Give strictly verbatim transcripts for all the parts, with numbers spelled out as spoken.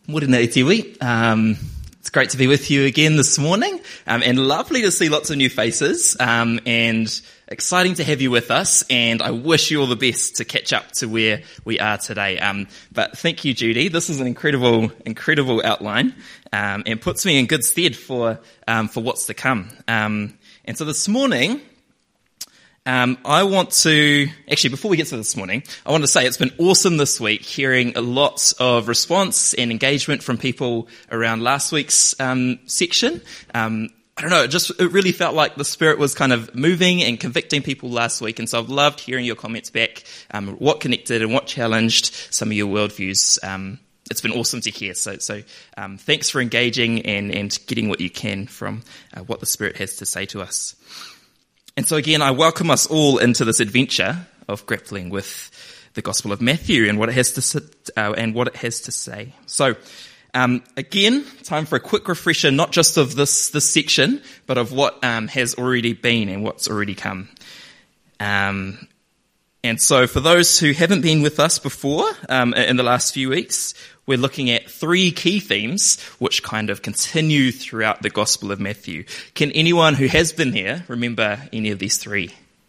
Morena e tiwi. Um, it's great to be with you again this morning, um, and lovely to see lots of new faces, um, and exciting to have you with us, and I wish you all the best to catch up to where we are today. Um, but thank you, Judy. This is an incredible, incredible outline, um, and puts me in good stead for, um, for what's to come. Um, and so this morning, Um, I want to, actually before we get to this morning, I want to say it's been awesome this week hearing a lot of response and engagement from people around last week's um, section. Um, I don't know, it just, it really felt like the Spirit was kind of moving and convicting people last week, and so I've loved hearing your comments back, um, what connected and what challenged some of your worldviews. Um, it's been awesome to hear, so so um, thanks for engaging and, and getting what you can from uh, what the Spirit has to say to us. And so again, I welcome us all into this adventure of grappling with the Gospel of Matthew and what it has to uh, and what it has to say. So, um, again, time for a quick refresher, not just of this this section, but of what um, has already been and what's already come. Um, and so, for those who haven't been with us before um, in the last few weeks, we're looking at three key themes which kind of continue throughout the Gospel of Matthew. Can anyone who has been here remember any of these three?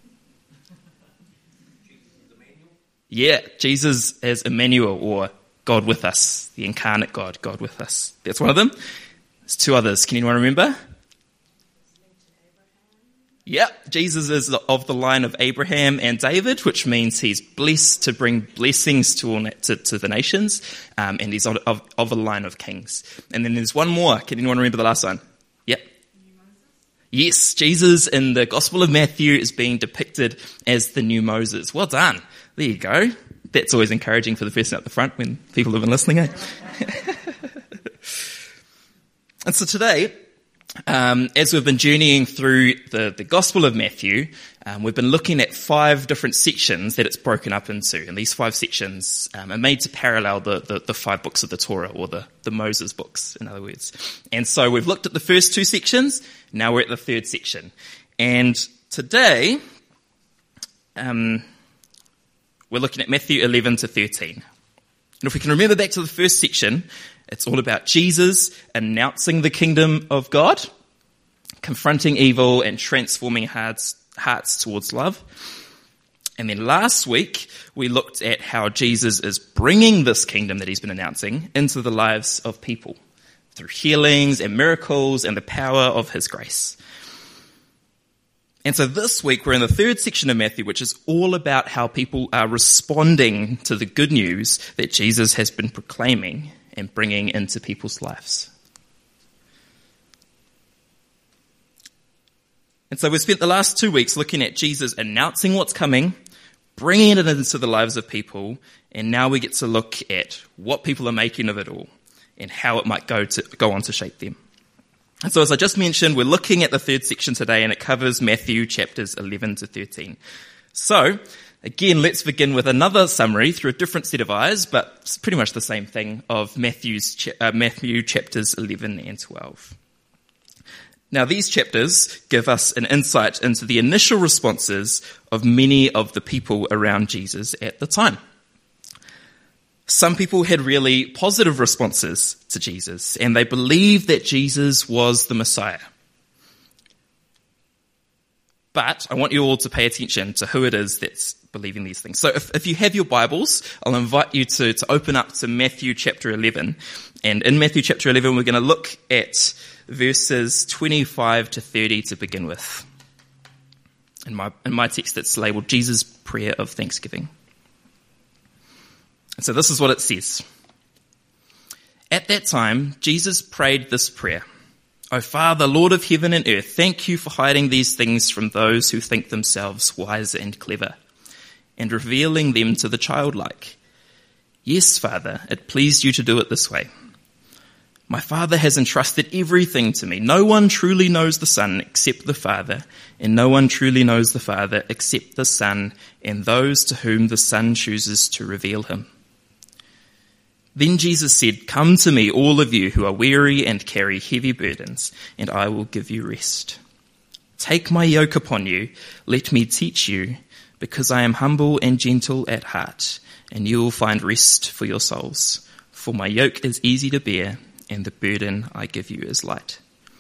Yeah, Jesus as Emmanuel, or God with us, the incarnate God, God with us. That's one of them. There's two others. Can anyone remember? Yeah, Jesus is of the line of Abraham and David, which means he's blessed to bring blessings to all, to, to the nations, um, and he's of, of, of a line of kings. And then there's one more. Can anyone remember the last one? Yep. Yes, Jesus in the Gospel of Matthew is being depicted as the new Moses. Well done. There you go. That's always encouraging for the person at the front when people have been listening. Eh? And so today, Um, as we've been journeying through the, the Gospel of Matthew, um, we've been looking at five different sections that it's broken up into. And these five sections um, are made to parallel the, the, the five books of the Torah, or the, the Moses books, in other words. And so we've looked at the first two sections, now we're at the third section. And today, um, we're looking at Matthew eleven to thirteen. And if we can remember back to the first section, it's all about Jesus announcing the kingdom of God, confronting evil and transforming hearts, hearts towards love. And then last week, we looked at how Jesus is bringing this kingdom that he's been announcing into the lives of people through healings and miracles and the power of his grace. And so this week, we're in the third section of Matthew, which is all about how people are responding to the good news that Jesus has been proclaiming and bringing into people's lives. And so we've spent the last two weeks looking at Jesus announcing what's coming, bringing it into the lives of people, and now we get to look at what people are making of it all and how it might go to go on to shape them. And so as I just mentioned, we're looking at the third section today, and it covers Matthew chapters eleven to thirteen. So, again, let's begin with another summary through a different set of eyes, but it's pretty much the same thing, of Matthew's uh, Matthew chapters eleven and twelve. Now, these chapters give us an insight into the initial responses of many of the people around Jesus at the time. Some people had really positive responses to Jesus, and they believed that Jesus was the Messiah. But I want you all to pay attention to who it is that's believing these things. So if, if you have your Bibles, I'll invite you to, to open up to Matthew chapter eleven. And in Matthew chapter eleven, we're going to look at verses twenty-five to thirty to begin with. In my, in my text, it's labeled Jesus' Prayer of Thanksgiving. And so this is what it says. At that time, Jesus prayed this prayer. O Father, Lord of heaven and earth, thank you for hiding these things from those who think themselves wise and clever, and revealing them to the childlike. Yes, Father, it pleased you to do it this way. My Father has entrusted everything to me. No one truly knows the Son except the Father, and no one truly knows the Father except the Son and those to whom the Son chooses to reveal him. Then Jesus said, Come to me, all of you who are weary and carry heavy burdens, and I will give you rest. Take my yoke upon you, let me teach you, because I am humble and gentle at heart, and you will find rest for your souls. For my yoke is easy to bear, and the burden I give you is light.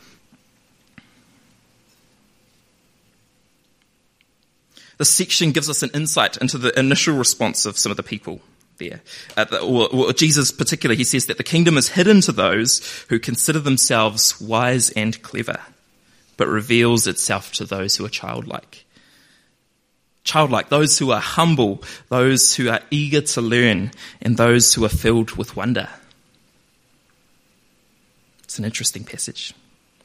This section gives us an insight into the initial response of some of the people there. Uh, the, or, or Jesus particularly, he says that the kingdom is hidden to those who consider themselves wise and clever, but reveals itself to those who are childlike. Childlike, those who are humble, those who are eager to learn, and those who are filled with wonder. It's an interesting passage.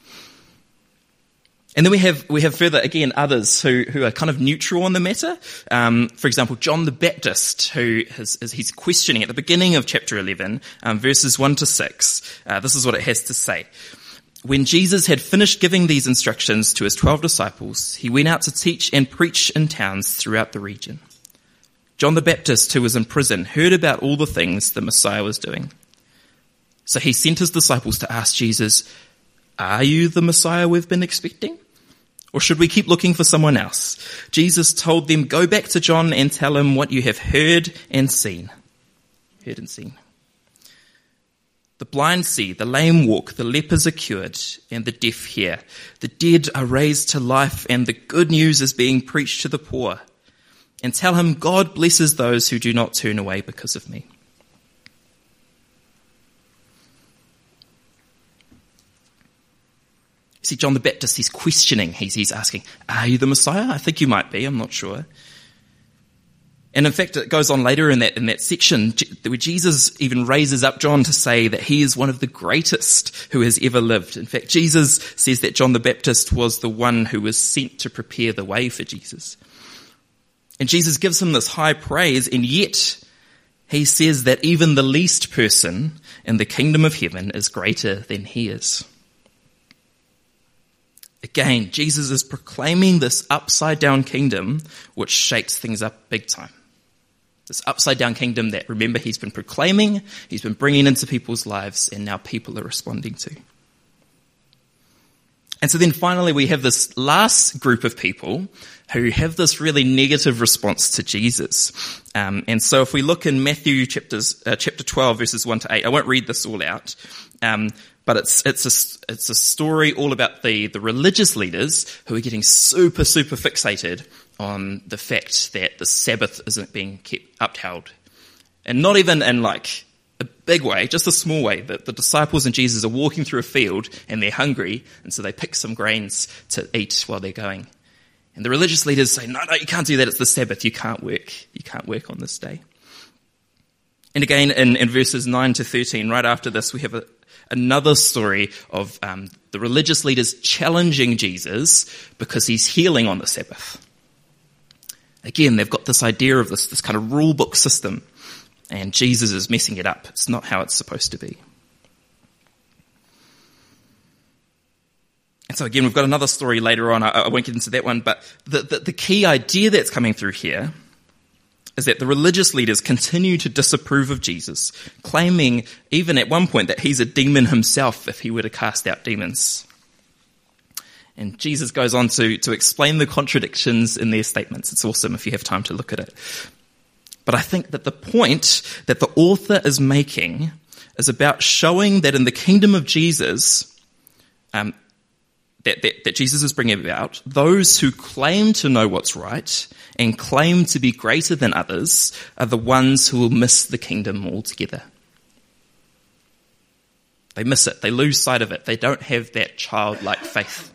And then we have we have further, again, others who, who are kind of neutral on the matter. Um, for example, John the Baptist, who has, is, he's questioning at the beginning of chapter eleven, um, verses one to six. Uh, this is what it has to say. When Jesus had finished giving these instructions to his twelve disciples, he went out to teach and preach in towns throughout the region. John the Baptist, who was in prison, heard about all the things the Messiah was doing. So he sent his disciples to ask Jesus, "Are you the Messiah we've been expecting? Or should we keep looking for someone else?" Jesus told them, "Go back to John and tell him what you have heard and seen." Heard and seen. The blind see, the lame walk, the lepers are cured, and the deaf hear. The dead are raised to life, and the good news is being preached to the poor. And tell him, God blesses those who do not turn away because of me. See, John the Baptist, he's questioning. He's, he's asking, are you the Messiah? I think you might be. I'm not sure. And in fact, it goes on later in that, in that section where Jesus even raises up John to say that he is one of the greatest who has ever lived. In fact, Jesus says that John the Baptist was the one who was sent to prepare the way for Jesus. And Jesus gives him this high praise, and yet he says that even the least person in the kingdom of heaven is greater than he is. Again, Jesus is proclaiming this upside-down kingdom which shakes things up big time. This upside-down kingdom that, remember, he's been proclaiming, he's been bringing into people's lives, and now people are responding to. And so then finally we have this last group of people who have this really negative response to Jesus. Um, and so if we look in Matthew chapters, uh, chapter twelve, verses one to eight, I won't read this all out, um, but it's it's a, it's a story all about the, the religious leaders who are getting super, super fixated on the fact that the Sabbath isn't being kept upheld. And not even in like a big way, just a small way, that the disciples and Jesus are walking through a field and they're hungry, and so they pick some grains to eat while they're going. And the religious leaders say, no, no, you can't do that, it's the Sabbath, you can't work, you can't work on this day. And again, in, in verses nine to thirteen, right after this, we have a, another story of um, the religious leaders challenging Jesus because he's healing on the Sabbath. Again, they've got this idea of this, this kind of rule book system, and Jesus is messing it up. It's not how it's supposed to be. And so again, we've got another story later on. I, I won't get into that one, but the, the, the key idea that's coming through here is that the religious leaders continue to disapprove of Jesus, claiming even at one point that he's a demon himself if he were to cast out demons. And Jesus goes on to, to explain the contradictions in their statements. It's awesome if you have time to look at it. But I think that the point that the author is making is about showing that in the kingdom of Jesus, um, that, that, that Jesus is bringing about, those who claim to know what's right and claim to be greater than others are the ones who will miss the kingdom altogether. They miss it. They lose sight of it. They don't have that childlike faith.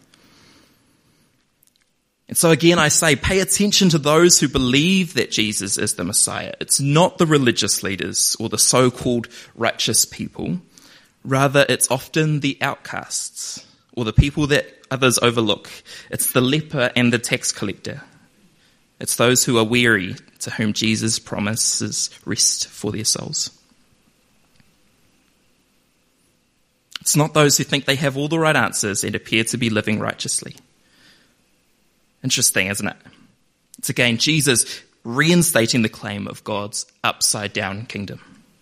And so again, I say, pay attention to those who believe that Jesus is the Messiah. It's not the religious leaders or the so-called righteous people. Rather, it's often the outcasts or the people that others overlook. It's the leper and the tax collector. It's those who are weary, to whom Jesus promises rest for their souls. It's not those who think they have all the right answers and appear to be living righteously. Interesting, isn't it? It's again Jesus reinstating the claim of God's upside-down kingdom.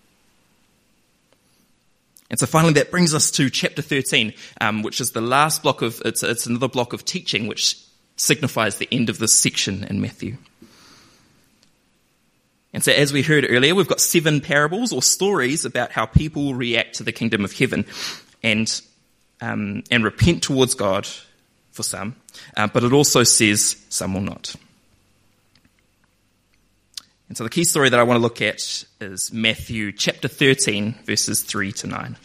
And so finally that brings us to chapter thirteen, um, which is the last block of, it's, it's another block of teaching which signifies the end of this section in Matthew. And so as we heard earlier, we've got seven parables or stories about how people react to the kingdom of heaven and um, and repent towards God for some, uh, but it also says some will not. And so the key story that I want to look at is Matthew chapter thirteen, verses three to nine.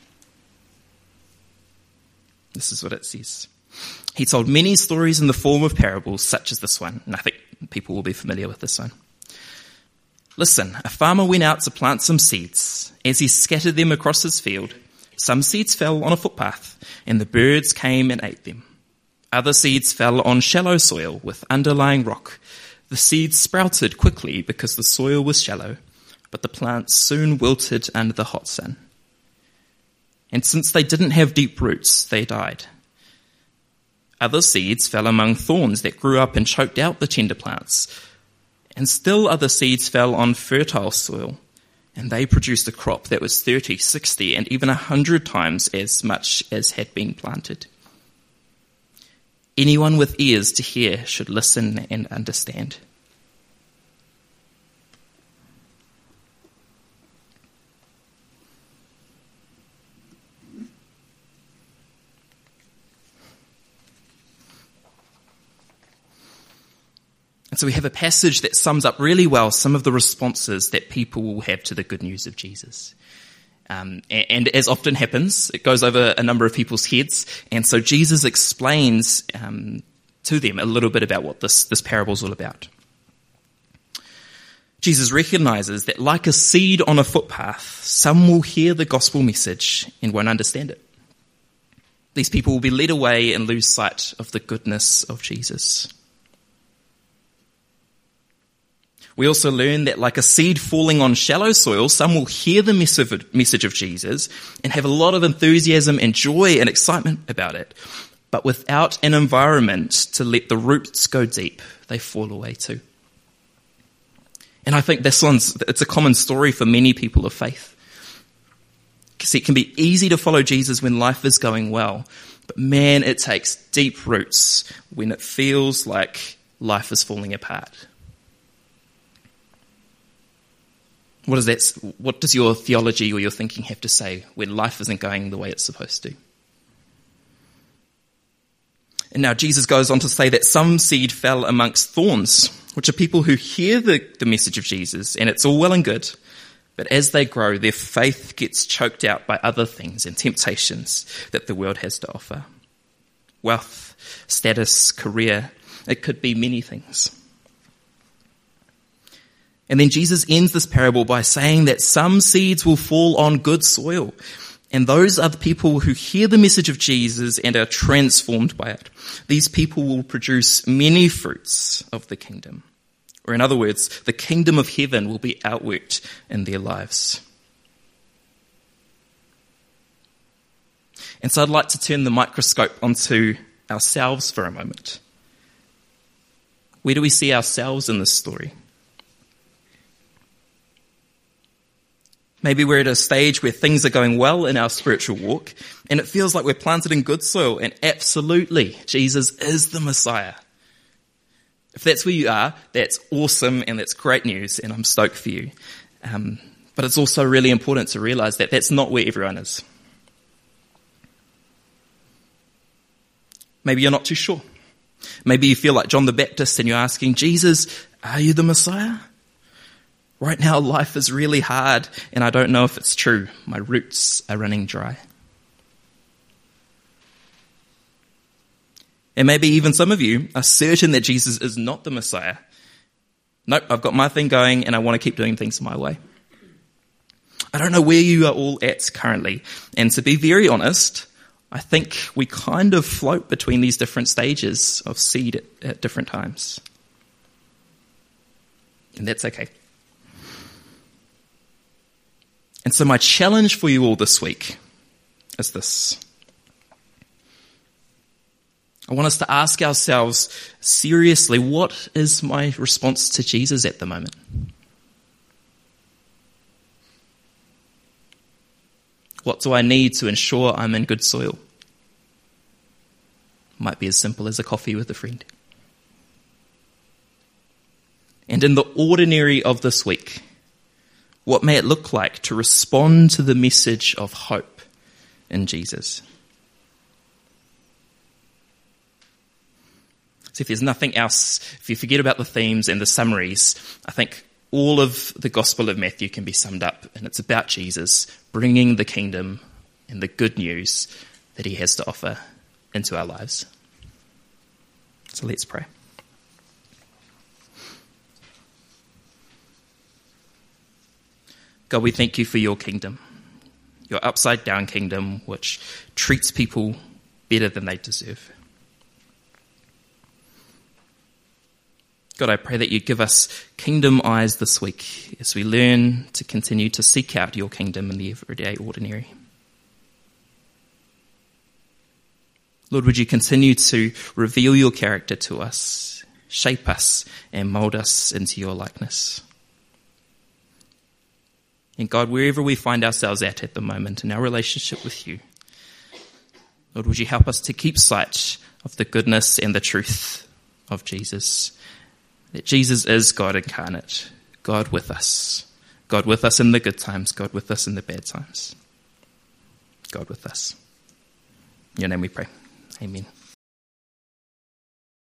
This is what it says. He told many stories in the form of parables, such as this one, and I think people will be familiar with this one. Listen, a farmer went out to plant some seeds. As he scattered them across his field, some seeds fell on a footpath, and the birds came and ate them. Other seeds fell on shallow soil with underlying rock. The seeds sprouted quickly because the soil was shallow, but the plants soon wilted under the hot sun. And since they didn't have deep roots, they died. Other seeds fell among thorns that grew up and choked out the tender plants. And still other seeds fell on fertile soil, and they produced a crop that was thirty, sixty, and even a hundred times as much as had been planted. Anyone with ears to hear should listen and understand. And so we have a passage that sums up really well some of the responses that people will have to the good news of Jesus. Um, and, and as often happens, it goes over a number of people's heads. And so Jesus explains um, to them a little bit about what this, this parable is all about. Jesus recognizes that like a seed on a footpath, some will hear the gospel message and won't understand it. These people will be led away and lose sight of the goodness of Jesus. We also learn that like a seed falling on shallow soil, some will hear the message of Jesus and have a lot of enthusiasm and joy and excitement about it. But without an environment to let the roots go deep, they fall away too. And I think this one's, it's a common story for many people of faith. Because it can be easy to follow Jesus when life is going well. But man, it takes deep roots when it feels like life is falling apart. What does that, what does your theology or your thinking have to say when life isn't going the way it's supposed to? And now Jesus goes on to say that some seed fell amongst thorns, which are people who hear the, the message of Jesus, and it's all well and good, but as they grow, their faith gets choked out by other things and temptations that the world has to offer. Wealth, status, career, it could be many things. And then Jesus ends this parable by saying that some seeds will fall on good soil. And those are the people who hear the message of Jesus and are transformed by it. These people will produce many fruits of the kingdom. Or in other words, the kingdom of heaven will be outworked in their lives. And so I'd like to turn the microscope onto ourselves for a moment. Where do we see ourselves in this story? Maybe we're at a stage where things are going well in our spiritual walk, and it feels like we're planted in good soil, and absolutely, Jesus is the Messiah. If that's where you are, that's awesome, and that's great news, and I'm stoked for you. Um, but it's also really important to realize that that's not where everyone is. Maybe you're not too sure. Maybe you feel like John the Baptist, and you're asking, Jesus, are you the Messiah? Right now, life is really hard, and I don't know if it's true. My roots are running dry. And maybe even some of you are certain that Jesus is not the Messiah. Nope, I've got my thing going, and I want to keep doing things my way. I don't know where you are all at currently, and to be very honest, I think we kind of float between these different stages of seed at, at different times. And that's okay. And so my challenge for you all this week is this. I want us to ask ourselves seriously, what is my response to Jesus at the moment? What do I need to ensure I'm in good soil? Might be as simple as a coffee with a friend. And in the ordinary of this week, What may it look like to respond to the message of hope in Jesus? So if there's nothing else, if you forget about the themes and the summaries, I think all of the Gospel of Matthew can be summed up, and it's about Jesus bringing the kingdom and the good news that he has to offer into our lives. So let's pray. God, we thank you for your kingdom, your upside down kingdom, which treats people better than they deserve. God, I pray that you give us kingdom eyes this week as we learn to continue to seek out your kingdom in the everyday ordinary. Lord, would you continue to reveal your character to us, shape us, and mold us into your likeness. And God, wherever we find ourselves at at the moment in our relationship with you, Lord, would you help us to keep sight of the goodness and the truth of Jesus, that Jesus is God incarnate, God with us, God with us in the good times, God with us in the bad times, God with us. In your name we pray. Amen.